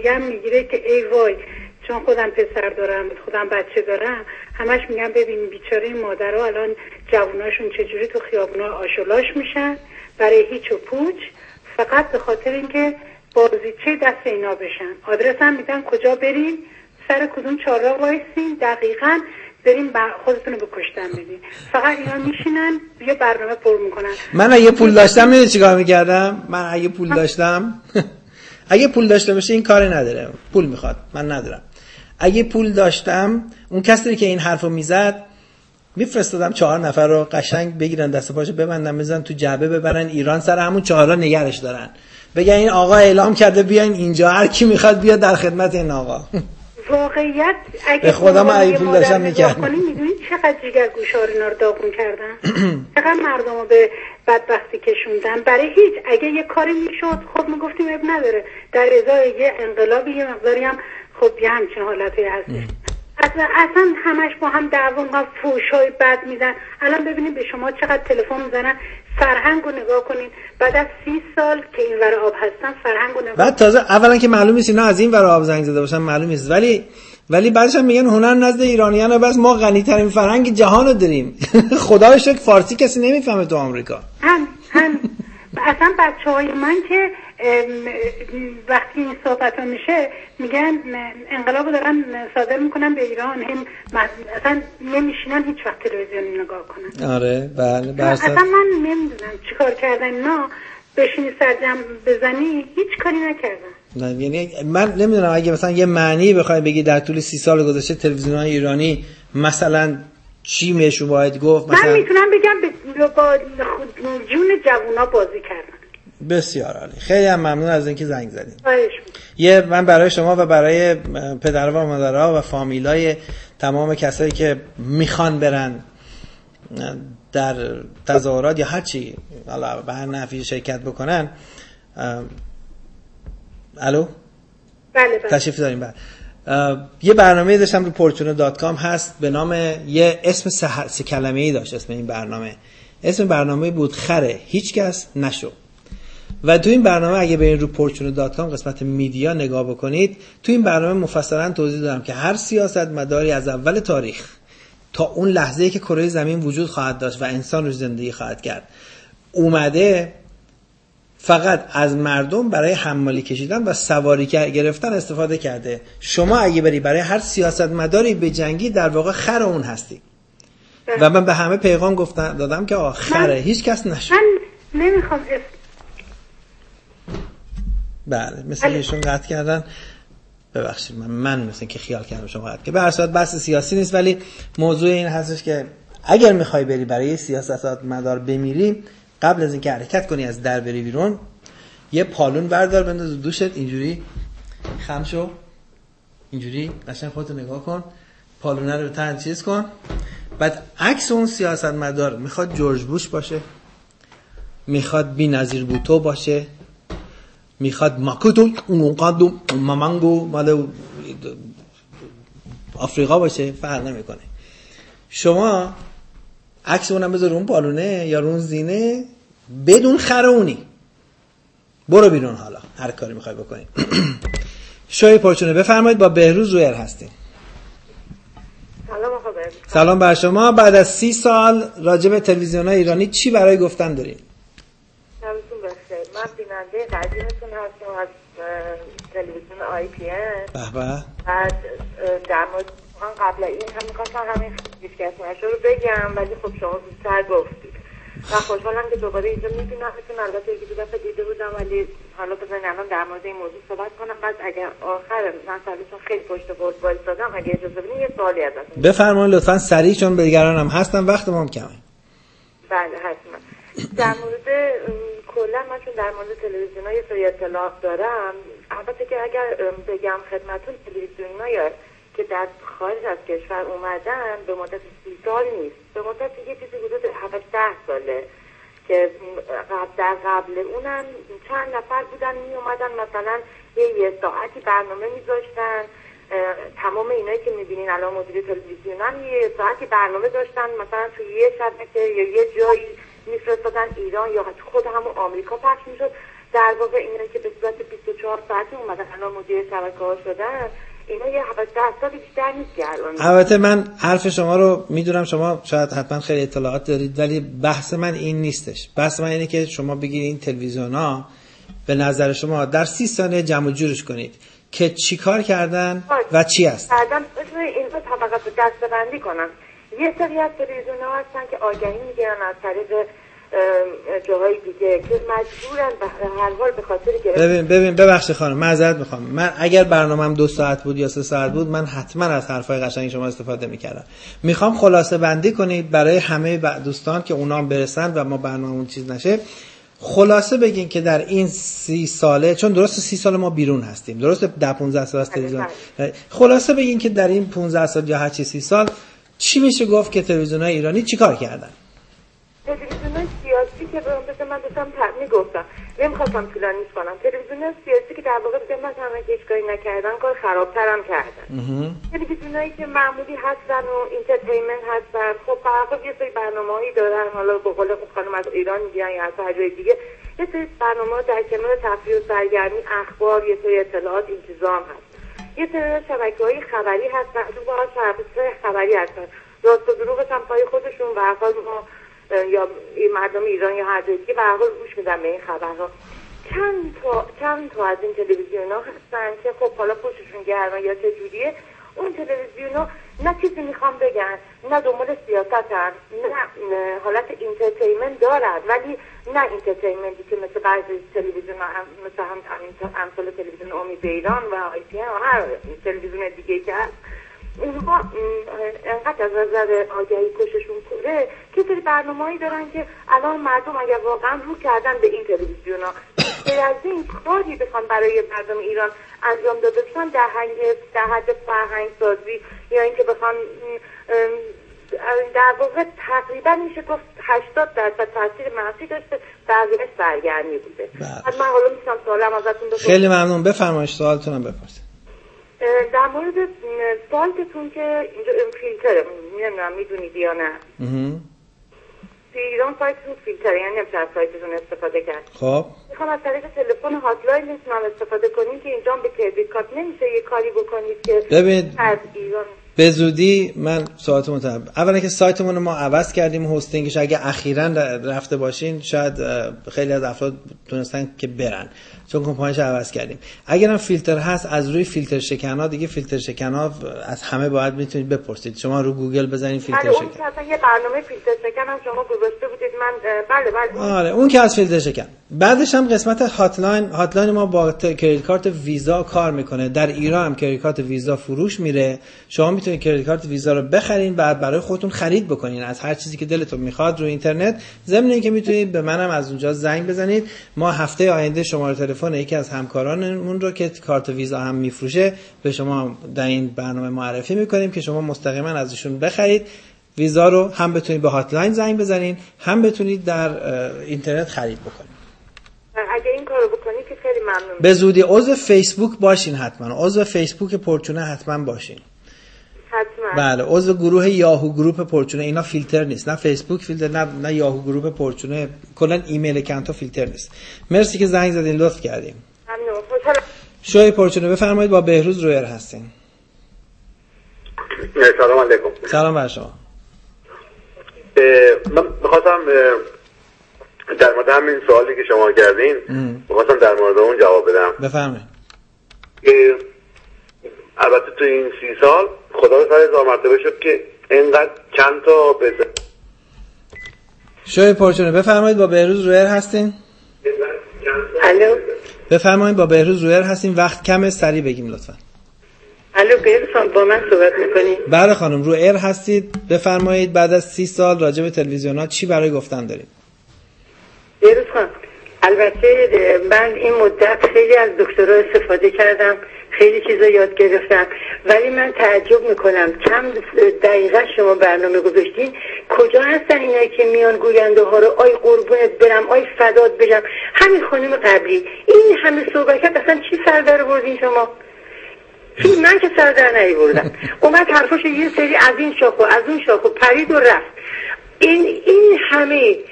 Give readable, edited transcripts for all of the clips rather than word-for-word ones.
دیگه میگیره که ای وای چون خودم پسر دارم خودم بچه دارم، همش میگم ببین بیچاره این مادرها الان جووناشون چجوری تو خیابونا آشولاش میشن برای هیچ و پوچ، فقط به خاطر اینکه بازیچه دست اینا بشن. آدرس هم میدن کجا برین، سر کدوم چهارراه وایسین، دقیقاً بریم خودتون رو بکشتن بدین. فقط اینا میشینن یه برنامه پر میکنن. من اگه پول داشتم میدونی چیکار میکردم؟ من اگه پول داشتم اگه پول داشته باشه این کاری نداره، پول میخواد، من ندارم. اگه پول داشتم اون کسی که این حرفو میزد میفرستادم 4 نفر رو قشنگ بگیرن دست پاشو ببندن بزنن تو جعبه ببرن ایران، سر همون 4 نگرش دارن، بگن این آقا اعلام کرده بیاین اینجا، هر کی میخواد بیاد در خدمت این آقا. واقعیت اگه به خدا من اگه پول داشتم میکردم. میدونید چقدر جیگر گوشار اینا رو داغون کردن، چقدر مردم رو به بدبختی کشوندن برای هیچ. اگه یه کاری میشد خب میگفتیم اب نداره، در ازای یه انقلابی یه مقداری هم خب یه همچین حالتی هستش. اصلا همش با هم دعوا میکنن، فوشای بد میدن. الان ببینید به شما چقدر تلفن میزنن، فرهنگ رو نگاه کنین، بعد از 30 سال که این ور آب هستن فرهنگ رو نگاه. بعد تازه اولا که معلوم نیست اینا از این ور آب زنگ زده باشن، معلوم نیست، ولی بعدش هم میگن هنر نزد ایرانیان بس ما غنی ترین فرهنگ جهان رو داریم. خدا رو شکر فارسی کسی نمیفهمه تو آمریکا. هم اصلا بچه‌های من که وقتی این صحبت میشه میگن انقلاب دارن صادر میکنن به ایران، هم اصلا نمیشینن هیچ وقت تلویزیون نگاه کنن. آره بله اصلا من نمیدونم چیکار کردن اینا، بشینی سرجم بزنی هیچ کاری نکردن. یعنی من نمیدونم اگه مثلا یه معنی بخوای بگی در طول 30 سال گذشته تلویزیون‌های ایرانی مثلا چی میشو باید گفت، مثلا من میتونم بگم با جون جوونا بازی کردن. بسیار عالی، خیلی هم ممنون از اینکه زنگ زدید. یه من برای شما و برای پدر و مادرها و فامیلای تمام کسایی که میخوان برن در تظاهرات یا هر چی حالا به هر نحوی شرکت بکنن. الو بله تشریف داریم. بله یه برنامه داشتم رو Fortune.com هست به نام، یه اسم 3 کلمه‌ای داشت اسم این برنامه. اسم برنامه بود خره هیچ کس نشو. و تو این برنامه اگه برین رو Fortune.com قسمت میدیا نگاه بکنید، تو این برنامه مفصلا توضیح دادم که هر سیاستمداری از اول تاریخ تا اون لحظه‌ای که کره زمین وجود خواهد داشت و انسان روش زندگی خواهد کرد اومده فقط از مردم برای حمالی کشیدن و سواری گرفتن استفاده کرده. شما اگه بری برای هر سیاستمداری به جنگی در واقع خر اون هستی. و من به همه پیغام دادم که خره هیچ کس نشه. من نمیخوام بله مثل ایشون قطع کردن، ببخشید من مثل که خیال کردم شما قطع که به هر صورت بحث سیاسی نیست، ولی موضوع این هستش که اگر میخوای بری برای سیاستمدار بمیری، قبل از اینکه حرکت کنی از در بری بیرون یه پالون بردار بنداز دوشت، اینجوری خم شو، اینجوری قشنگ خودت نگاه کن، پالونه رو تن چیز کن، بعد عکس اون سیاستمدار میخواد جورج بوش باشه، میخواد بی‌نظیر بوتو باشه، میخواد ماکوتو اونقادو مامانگو مال آفریقا باشه، فرق نمیکنه. شما عکس اونم بذار اون پالونه یا اون زینه بدون خرونی، برو بیرون، حالا هر کاری میخوای بکنی. شوی پرچونه بفرمایید، با بهروز رویر هستیم. سلام بر شما. بعد از 30 سال راجع به تلویزیون‌های ایرانی چی برای گفتن دارین؟ سلامتون بخیر. من بیننده قدیمتون هستم از تلویزیون IPN. به به. بعد در مورد قبل این هم می‌خواستم همین دیسکشنشو رو بگم، ولی خب شما زودتر گفتید. و خوشحالم که دوباره اینجا می‌بینمتون. البته یکی دو دفعه دیده بودم، ولی حالا بذارین الان در مورد این موضوع صحبت کنم. بعد اگر آخر من سالتون خیلی پشت بورد وایسادم، اگه اجازه بدین یه سوالی ازتون بفرمایید لطفاً سریع، چون دیگران هم هستن وقت ما کمه. بله حتما. در مورد کلا من چون در مورد تلویزیون‌های سری اطلاعات دارم، البته که اگر بگم خدمتتون تلویزیون‌های که در خارج از کشور اومدن به مدت 30 سال نیست، به مدت یه چیزی حدود 7-10 ساله که در قبل اونم چند نفر بودن می اومدن مثلا یه ساعتی برنامه میذاشتن. تمام اینایی که میبینین الان مدیر تلویزیونن یه ساعتی برنامه داشتن، مثلا توی یه شبکه یا یه جایی میفرستادن ایران یا خود همون آمریکا پخش میشد. در واقع اینا که به صورت 24 ساعته اومدن الان مدیر شبکه‌ها شدن، اینا یه 10 سال بیشتر نیست که الان. البته من حرف شما رو میدونم، شما شاید حتما خیلی اطلاعات دارید، ولی بحث من این نیستش. بحث من اینه که شما بگید این تلویزیون‌ها به نظر شما در 30 ثانیه جمع و جورش کنید که چی کار کردن و چی هست. بعدم این رو طبقات دسته‌بندی کنن. یه سری از تلویزیون‌ها هستن که آگهی میگیرن از طریق جاهای دیگه که مجبورن به هر حال به خاطر گرفتن. ببین ببخشید خانم، معذرت میخوام. من اگر برنامه‌ام 2 ساعت بود یا 3 ساعت بود، من حتما از حرفای قشنگ شما استفاده میکردم. میخوام خلاصه بندی کنید برای همه دوستان که اونام برسن و ما برنامه‌مون چیز نشه. خلاصه بگین که در این 30 ساله، چون درست 30 سال ما بیرون هستیم، درست 10-15 سال از تلویزیون، خلاصه بگین که در این 15 سال یا هر چی 30 سال چی میشه گفت که تلویزیون‌های ایرانی چیکار کردن؟ تلویزیون‌های سیاسی که من داشتم میگفتم، نمیخواستم طولانیش کنم. تلویزیون‌های سیاسی که در واقع به من همه هیچ کاری نکردن، کار خرابتر هم کردن. تلویزیونایی که معمولی هستن و اینترتینمنت هستن، خب فقط یه سری برنامه‌ای دارن، حالا به قول خانم از ایران میگن یا از هر جای دیگه، یه سری برنامه‌ها در کنار تفریح و سرگرمی، اخبار، یه سری اطلاعات، انتظام هست. یه سری شبکه‌های خبری هستن، تو باهاش شبکه‌های خبری هستن. راست و دروغش هم پای خودشون به هر حال ما یا مردم ایران یا هر جایی که به هر حال گوش میدن به این خبرها. چند تا از این تلویزیون‌ها هستن که خب حالا پشتشون گرمه یا چه جوریه، اون تلویزیون‌ها نه چیزی میخوام بگن، نه دنبال سیاستن، نه حالت اینترتینمنت دارن، ولی نه اینترتینمنتی که مثل بعضی تلویزیون‌ها مثل امثال تلویزیون امید ایران و ITN و هر تلویزیون دیگه که هست، اونها انقدر از نظر آگهی کششون پره که سری برنامه‌ای دارن که الان مردم اگر واقعا رو کردن به این تلویزیون‌ها که از این کاری بخوان برای مردم ایران انجام داده بشن در حد فرهنگ سازی یا اینکه بخوان در واقع تقریبا میشه گفت 80% تاثیر منفی داشته، بقیه‌اش سرگرمی بوده. حالا من حالا میتونم سوالم ازتون بپرسم؟ خیلی ممنون، بفرمایید سوالتونم بپرسید. در مورد سایتتون که اینجا فیلتره، نمیدونم میدونید یا نه. تو ایران سایتتون فیلتره، یعنی نمیشه از سایتتون استفاده کرد. خب میخوام از طریق تلفن هاتلاین میتونم استفاده کنیم که اینجا به کردیت کارت نمیشه یه کاری بکنید که ببینید از ایران به زودی من سوالتون رو اولا که سایتمون رو ما عوض کردیم، هاستینگش اگه اخیراً رفته باشین شاید خیلی از افراد تونستن که برن، چون کمپانیش عوض کردیم. اگر هم فیلتر هست از روی فیلتر شکن‌ها، دیگه فیلتر شکن‌ها از همه باید میتونید بپرسید. شما رو گوگل بزنید فیلتر شکن. اون که اصلا یه برنامه فیلتر شکن هم شما گذاشته بودید، من بله آره اون که از فیلتر شکن. بعدش هم قسمت هاتلاین ما با کریدیت کارت ویزا کار میکنه. در ایران هم کریدیت کارت ویزا فروش میره، شما میتونید کریدیت کارت ویزا رو بخرین، بعد برای خودتون خرید بکنین از هر چیزی که دلتون میخواد رو اینترنت. ضمن اینکه میتونید به منم از اونجا زنگ بزنید. ما هفته آینده شماره تلفن یکی از همکارانمون رو که کارت ویزا هم میفروشه به شما در این برنامه معرفی میکنیم که شما مستقیما ازشون بخرید. ویزا رو هم بتونید به هاتلاین زنگ بزنین، هم بتونید در اینترنت خرید بکنید. اگه این کارو بکنید که خیلی ممنون. به زودی عضو فیسبوک باشین، حتما عضو فیسبوک پرچونه حتما باشین. حتما. بله عضو گروه یاهو گروپ پرچونه. اینا فیلتر نیست، نه فیسبوک فیلتر، نه یاهو گروپ پرچونه، کلا ایمیل اکانت فیلتر نیست. مرسی که زنگ زدین، لطف کردین. ممنون. خوشحالم. شوی پرچونه بفرمایید، با بهروز رویر هستین. سلام علیکم. سلام بر شما. من می‌خواستم در مورد همین سوالی که شما کردین می‌خواستم در مورد اون جواب بدم. بفرمایید. البته تو این 30 سال خدا رو سر هزار مرتبه شد که اینقدر چند تا بزن. شوی پرچونه بفرمایید، با بهروز رویر هستین. الو بفرمایید، با بهروز رویر هستین. وقت کمه، سریع بگیم لطفا. الو بهروز با من صحبت میکنی؟ بله خانم، رو ایر هستید. بفرمایید بعد از 30 سال راجع به تلویزیون‌ها چی برای گفتن دارید؟ بهروز خان، البته من این مدت خیلی از دکترها استفاده کردم، خیلی چیزا یاد گرفتم، ولی من تعجب میکنم چند دقیقه شما برنامه گذاشتین، کجا هستن اینایی که میان گوینده ها رو آی قربونت برم، آی فدات بشم. همین خانم قبلی این همه صحبت کرد، اصلا چی سر در بردین شما؟ من که سر در نیاوردم. اومد حرفاشو یه سری از این شاخ و از اون شاخ و پرید و رفت. این همه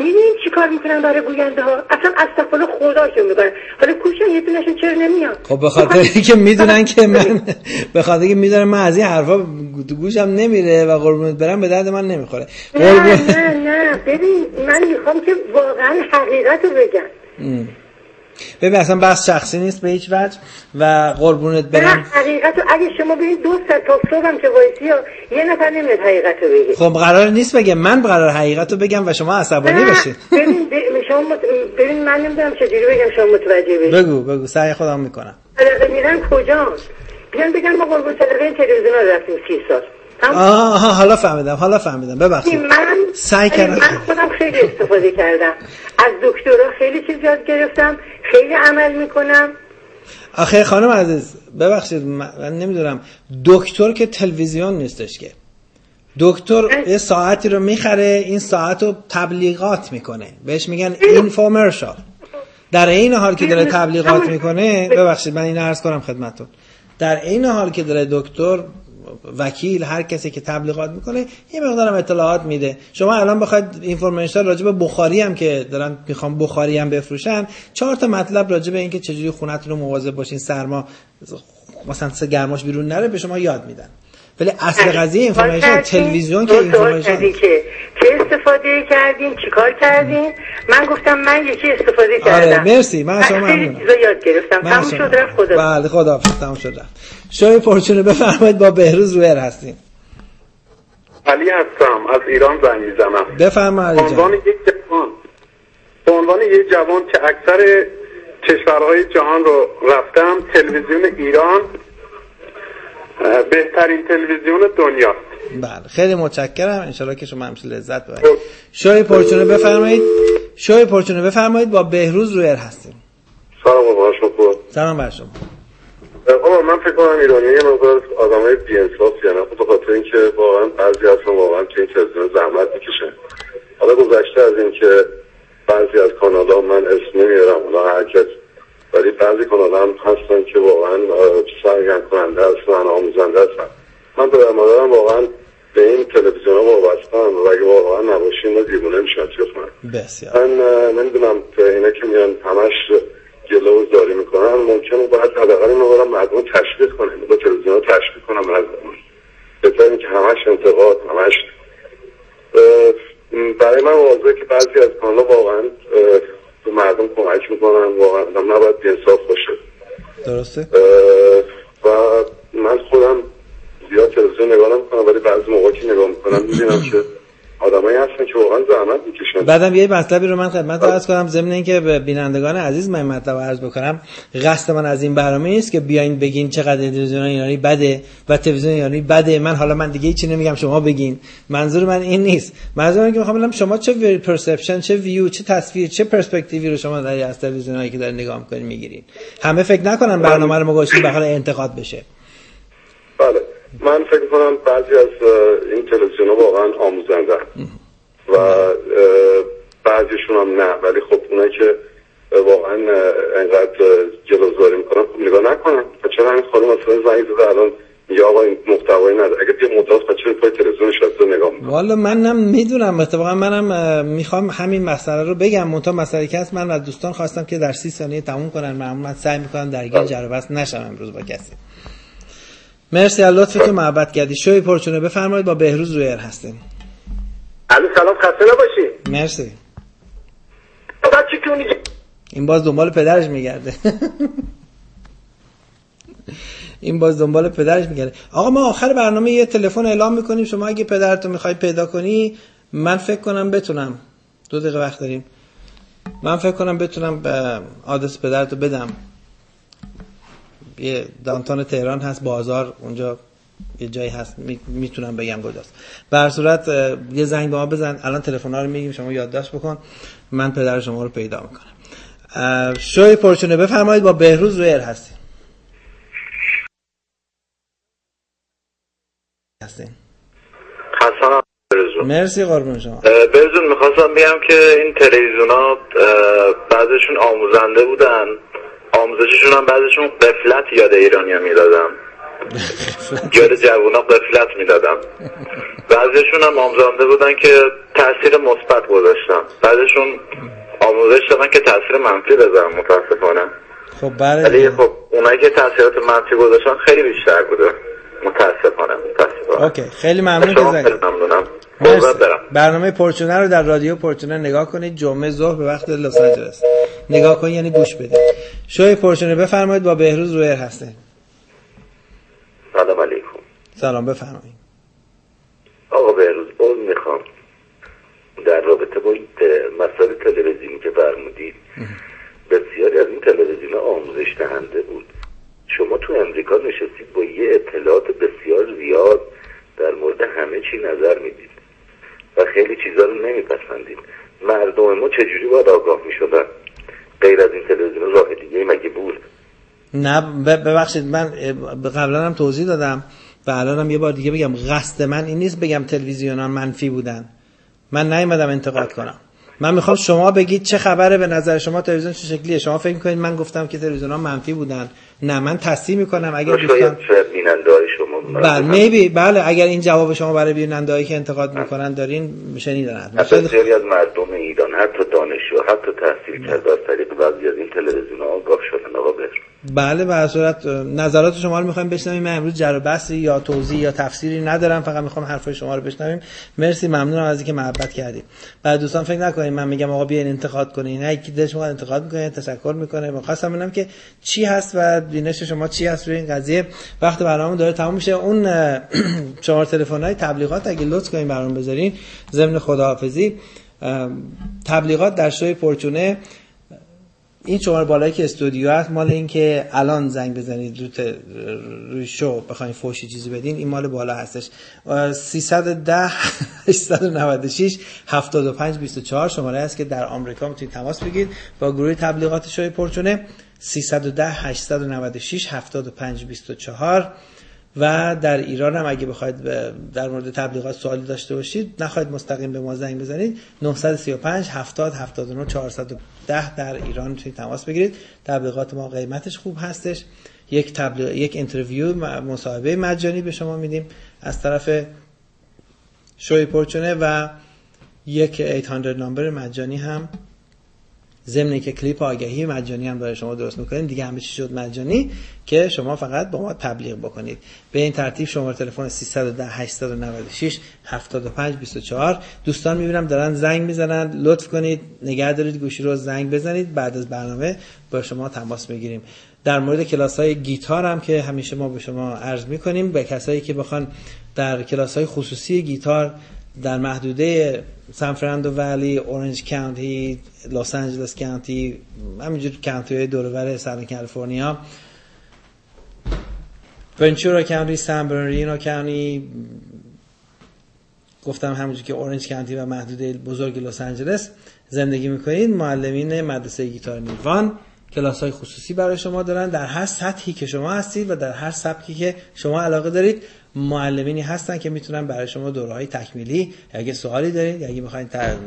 میدونین چی کار میکنن برای گوینده ها؟ اصلا استغفر خداشون میکنن. حالا کوشن یه دونشون چرا نمیان؟ خب به خاطر اینکه میدونن که من به خاطر اینکه میدونن من از این حرفا گوشم نمیره و قربونت برم به درد من نمیخوره. نه ببین من میخوام که واقعا حقیقت رو بگم. ببین اصلا بحث شخصی نیست به هیچ وجه و قربونت برم. حقیقت رو اگه شما ببین 2 ساعت تا صبحم که وایسی یه نفر نمیاد حقیقت رو بگه. خب قرار نیست بگم، من قرار حقیقت رو بگم و شما عصبانی بشید. ببین من نمیدونم چجوری بگم شما متوجه بشید. بگو سعی خودم میکنم. حالا میرن کجا؟ بیان بگن ما قربون صدقه تلویزیون رو رفتیم 30 سال. حالا فهمیدم ببخشید. من خودم خیلی استفاده کردم از دکترها، خیلی چیز یاد گرفتم، خیلی عمل میکنم. آخه خانم عزیز ببخشید من نمیدونم، دکتر که تلویزیون نیستش که. دکتر یه ساعتی رو میخره، این ساعت رو تبلیغات میکنه، بهش میگن اینفومرشال. در این حال که داره تبلیغات میکنه، ببخشید من اینو عرض کنم خدمتتون، در این حال که داره دکتر، وکیل، هر کسی که تبلیغات میکنه یه مقدارم اطلاعات میده. شما الان بخواید اینفورمیشن راجع به بخاری هم که دارن میخوام بخاری هم بفروشن، 4 تا مطلب راجع به اینکه چجوری خونتون رو مواظب باشین سرما مثلا گرماش بیرون نره به شما یاد میدن. ولی اصل قضیه اینفورمیشن تلویزیون که اینفورمیشن چه استفاده کردین، چیکار کردین؟ من گفتم من یکی استفاده کردم. آره مرسی، من شما ممنونم. چیزا یاد گرفتم. تموم شد رفت خدا. بله خداحافظ، تموم شد رفت. شوی پرچونه بفرمایید، با بهروز رویر هستین. علی هستم از ایران زنگ میزنم. بفرمایید. به عنوان یک جوان که اکثر کشورهای جهان رو رفتم، تلویزیون ایران بهترین تلویزیون دنیا. بله خیلی متشکرم، انشالله که شما همیشه لذت ببرید. شوی پرچونه بفرمایید، با بهروز رویر هستیم. سلام بر شما. آقا من فکر کنم ایرانی یه مقدار آدمای بی‌انصافی هستن، به خاطر اینکه واقعا بعضی هستن واقعا تو این تلویزیون زحمت میکشن. حالا گذشته از این که بعضی از کانال‌ها من اسم نمیارم اونا هرکس، ولی بعضی کانال‌ها هم هستن که واقعا سرگرم کننده هستن، آموزنده هستن. من به مادرم واقعا به این تلویزیون‌ها وابسته‌ام و اگه واقعا نباشیم ما دیوونه میشن چیکار بسیار. من نمیدونم اینا که میان همش گلو زاری میکنن، ممکنه باید حداقل اینو برام مردم تشویق کنن، با تلویزیون‌ها تشویق کنم مردم. بهتره اینکه همش انتقاد، همش برای من واضحه که بعضی از کانال‌ها واقعا به مردم کمک میکنن، واقعا نباید بی‌انصاف باشه. درسته؟ و من خودم زیاد تلویزیون نگاه نمی‌کنم، ولی بعضی موقع که نگاه می‌کنم می‌بینم که آدمایی هستن که واقعا زحمت می‌کشن. بعدم یه مطلبی رو من خدمت عرض کنم، ضمن اینکه به بینندگان عزیز من مطلب عرض بکنم، قصد من از این برنامه نیست که بیاین بگین چقدر تلویزیون ایرانی بده و تلویزیون ایرانی بده. من دیگه هیچی نمیگم، شما بگین. منظور من این نیست. منظور اینه که می‌خوام ببینم شما چه پرسپشن، چه ویو، چه تصویر، چه پرسپکتیوی رو شما در از تلویزیونایی که دارین نگاه می‌کنین می‌گیرین. همه فکر نکنن برنامه رو ما گذاشتیم بخاطر انتقاد بشه. بله من فکر کنم بعضی از این تلویزیون‌ها واقعا آموزنده و بعضیشون هم نه، ولی خب اونایی که واقعا انقدر جلوزاری میکنن خب نگاه نکنن. چرا همین خانم مثلا زنگ زده الان میگه آقا این محتوایی نداره، اگه یه مدت چرا پای تلویزیون شده نگاه میکنن؟ والا منم میدونم، اتفاقا منم میخوام همین مسئله رو بگم، منتها مسئله که هست من از دوستان خواستم که در 30 ثانیه تموم کنن، معمولا سعی میکنم درگیر جر و بحث نشم امروز با کسی. مرسی از لطفتون، محبت کردی. شوی پرچونه بفرمایید، با بهروز رویر هستیم. علی سلام، خسته نباشی. مرسی. بچه کونی این باز دنبال پدرش میگرده. آقا ما آخر برنامه یه تلفن اعلام میکنیم، شما اگه پدرتو میخوای پیدا کنی، من فکر کنم بتونم 2 دقیقه وقت داریم، من فکر کنم بتونم آدرس پدرتو بدم. یه دانتون تهران هست، بازار اونجا یه جایی هست، میتونم بگم کجاست. به هر صورت یه زنگ به ما بزن، الان تلفن‌ها رو میگیم، شما یادداشت بکن، من پدر شما رو پیدا میکنم. شوی پرچونه بفرمایید، با بهروز رویر هستین. حسنا برزون. مرسی قربون شما. برزون میخواستم بگم که این تلویزیونا بعضیشون آموزنده بودن، آموزششون هم بعضیشون قفلت یاد ایرانیا میدادن. جای جوونا قفلت میدادم. بعضیشون هم آموزنده بودن که تاثیر مثبت گذاشتن، بعضیشون آموزش دادن که تاثیر منفی بذارن متاسفانه. خب برای ولی خب اونایی که تاثیرات منفی گذاشتن خیلی بیشتر بوده متاسفانه. اوکی، خیلی ممنون که خیلی ممنونم. برنامه پورچونه رو در رادیو پورچونه نگاه کنید، جمعه ظهر به وقت لس آنجلس. نگاه کنید یعنی گوش بدید. شوی پورچونه بفرمایید، با بهروز رویر هستین. سلام علیکم. سلام، بفرمایید. آقا بهروز میخوام در رابطه با این مسائل تلویزیونی که فرمودید، بسیاری از این تلویزیون آموزش دهنده بود. شما تو امریکا نشستید با یه اطلاعات بسیار زیاد در مورد همه چی نظر میدید و خیلی چیزا رو نمیپسندید. مردم ما چجوری باید آگاه میشدن؟ غیر از این تلویزیون راه دیگه مگه بود؟ نه ببخشید، من قبلا هم توضیح دادم و الانم یه بار دیگه بگم، قصد من این نیست بگم تلویزیون‌ها منفی بودن. من نیومدم انتقاد کنم. من میخوام شما بگید چه خبره، به نظر شما تلویزیون چه شکلیه. شما فکر میکنید من گفتم که تلویزیون‌ها منفی بودن؟ نه، من تصحیح میکنم اگر دوستان بیننده‌های شما بله اگر این جواب شما برای بیننده‌هایی که انتقاد میکنن دارین شنیدن. بسیاری از مردم ایران حتی دانشجو حتی تحصیل کرده از طریق بعضی از این تلویزیون‌ها آگاه شدن. آقا بله، به هر صورت نظرات شما رو میخوایم بشنویم. من امروز جر و بحثی یا توضیح یا تفسیری ندارم، فقط میخوام حرفای شما رو بشنویم. مرسی، ممنونم از اینکه محبت کردید. بعد دوستان فکر نکنید من میگم آقا بیاین انتقاد کنین. نه، یکی دلش میخواد انتقاد میکنه، تشکر میکنه. می‌خواستم ببینم که چی هست و بینش شما چی هست روی این قضیه. وقت برنامه داره تموم میشه. اون شماره تلفن‌های تبلیغات اگه لطف کنین برام بذارین ضمن خداحافظی. تبلیغات در شوی پورچونه، این شماره بالایی که استودیو هست مال این که الان زنگ بزنید روی شو بخواید فوشی چیزی بدین، این مال بالا هستش. 310 896 7524 شماره است که در آمریکا میتونید تماس بگیرید با گروه تبلیغات شوی پورچونه. 310 896 7524 و در ایران هم اگه بخواید در مورد تبلیغات سوالی داشته باشید، نخواهید مستقیم به ما زنگ بزنید، 935 70 79 410 در ایران میتونید تماس بگیرید. تبلیغات ما قیمتش خوب هستش. یک اینترویو مصاحبه مجانی به شما میدیم از طرف شوی پورچونه و یک 800 نمبر مجانی هم، ضمن که کلیپ آگهی مجانی هم برای شما درست میکنیم. دیگه همه چی شد مجانی که شما فقط با ما تبلیغ بکنید. به این ترتیب شماره تلفن 310 896 7524. دوستان میبینم دارن زنگ میزنن، لطف کنید نگه دارید گوشی رو، زنگ بزنید، بعد از برنامه با شما تماس میگیریم. در مورد کلاس‌های گیتار هم که همیشه ما به شما عرض میکنیم، به کسایی که بخوان در کلاس‌های خصوصی گیتار در محدوده سان فرناندو ولی، اورنج کانتی، لس آنجلس کانتی، همینجور کانتی‌های دور و بر سرن کالیفرنیا، ونچورا کانتی، سان برناردینو کانتی، گفتم همونجور که اورنج کانتی و محدوده بزرگ لس آنجلس زندگی میکنید، معلمین مدرسه گیتار نیروان کلاس‌های خصوصی برای شما دارن. در هر سطحی که شما هستید و در هر سبکی که شما علاقه دارید، معلمینی هستن که میتونن برای شما دوره‌های تکمیلی، اگه سوالی دارید، اگه میخواین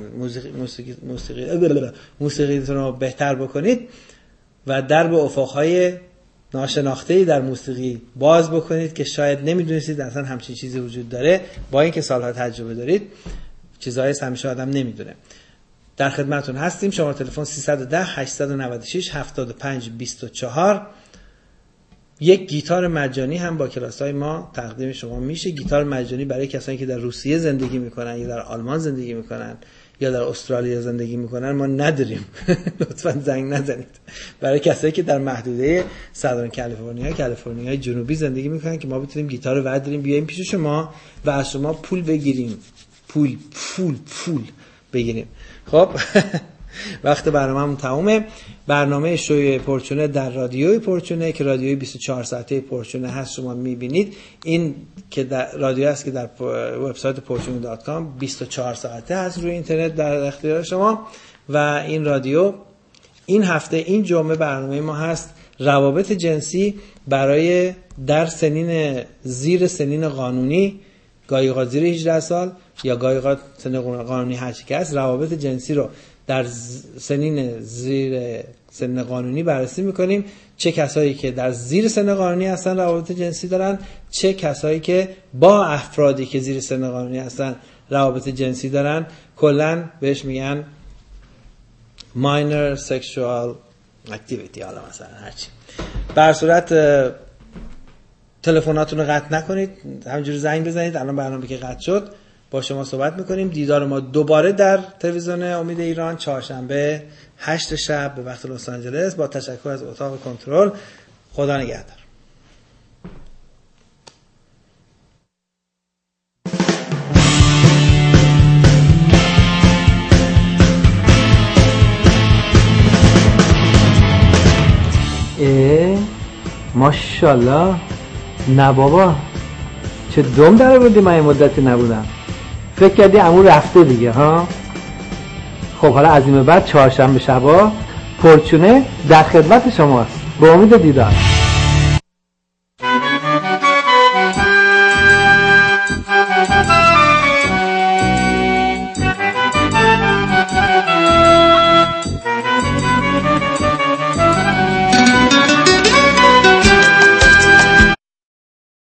موسیقیتون رو بهتر بکنید و درب افق‌های ناشناخته‌ای در موسیقی باز بکنید که شاید نمیدونستید اصلا همچین چیزی وجود داره، با اینکه سالها تجربه دارید چیزهای همیشه آدم نمیدونه. در خدمتتون هستیم. شماره تلفن 310 896 7524. یک گیتار مجانی هم با کلاس‌های ما تقدیم شما میشه. گیتار مجانی برای کسانی که در روسیه زندگی میکنن یا در آلمان زندگی میکنن یا در استرالیا زندگی میکنن ما نداریم. لطفاً زنگ نزنید. برای کسایی که در محدوده سرن کالیفرنیا جنوبی زندگی میکنن که ما بتونیم گیتار رو ورداریم بیایم پیش شما و از شما پول بگیریم. پول بگیریم. خب وقت برنامه‌مون تمومه. برنامه شوی پورچونه در رادیوی پورچونه که رادیوی 24 ساعته پورچونه هست شما میبینید. این که در رادیو هست که در وبسایت porchune.com 24 ساعته هست روی اینترنت در اختیار شما. و این رادیو این هفته این جمعه برنامه ما هست روابط جنسی برای در سنین زیر سنین قانونی، گاهی اوقات زیر 18 سال یا گاهی اوقات سن قانونی هر چی که هست. روابط جنسی رو در سنین زیر سن قانونی بررسی میکنیم، چه کسایی که در زیر سن قانونی هستن روابط جنسی دارن، چه کسایی که با افرادی که زیر سن قانونی هستن روابط جنسی دارن. کلن بهش میگن minor sexual activity. حالا مثلا هرچی. به هر صورت تلفناتون رو قطع نکنید، همینجوری زنگ بزنید. الان برنامه که قطع شد با شما صحبت میکنیم. دیدار ما دوباره در تلویزیون امید ایران چهارشنبه 8 شب به وقت لس آنجلس. با تشکر از اتاق کنترل. خدا نگهدار. ماشاءالله. نه بابا چه دم در بودی، من این مدتی نبودم. فکر کردی عمو رفته دیگه ها؟ خب حالا از این به بعد چهارشنبه شبا پرچونه در خدمت شماست. به امید دیدار.